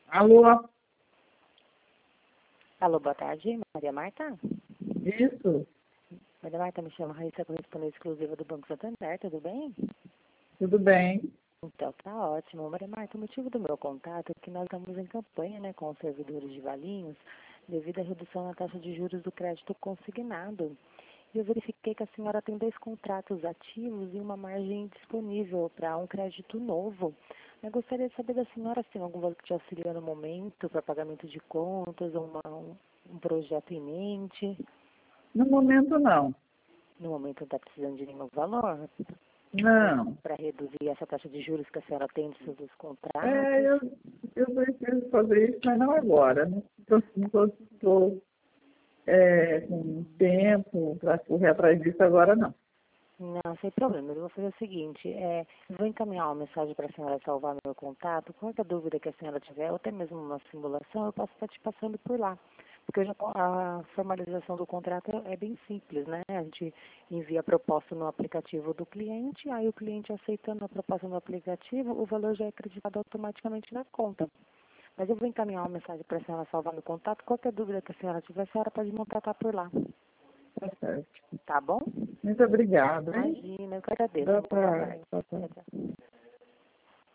Alô? Alô, boa tarde, Maria Marta? Isso? Maria Marta, me chama Raíssa, correspondente exclusiva do Banco Santander, tudo bem? Tudo bem? Então, tá ótimo. Maria Marta, o motivo do meu contato é que nós estamos em campanha, né, com os servidores de Valinhos, devido à redução na taxa de juros do crédito consignado. E eu verifiquei que a senhora tem 2 contratos ativos e uma margem disponível para um crédito novo. Eu gostaria de saber da senhora se tem algum valor que te auxilia no momento para pagamento de contas ou um projeto em mente. No momento, não. No momento não está precisando de nenhum valor Não. para reduzir essa taxa de juros que a senhora tem dos seus 2 É, contratos. eu preciso fazer isso, mas não agora. Não estou com tempo para correr atrás disso agora, não. Não, sem problema. Eu vou fazer o seguinte, eu vou encaminhar uma mensagem para a senhora salvar meu contato. Qualquer dúvida que a senhora tiver, ou até mesmo uma simulação, eu posso estar te passando por lá. Porque a formalização do contrato é bem simples, né? A gente envia a proposta no aplicativo do cliente, aí o cliente aceitando a proposta no aplicativo, o valor já é acreditado automaticamente na conta. Mas eu vou encaminhar uma mensagem para a senhora salvar meu contato. Qualquer dúvida que a senhora tiver, a senhora pode me contatar por lá. Tá certo. Tá bom? Muito obrigada, hein? Imagina, eu que agradeço. Boa Boa tarde. tarde. Boa tarde. Tchau, tchau.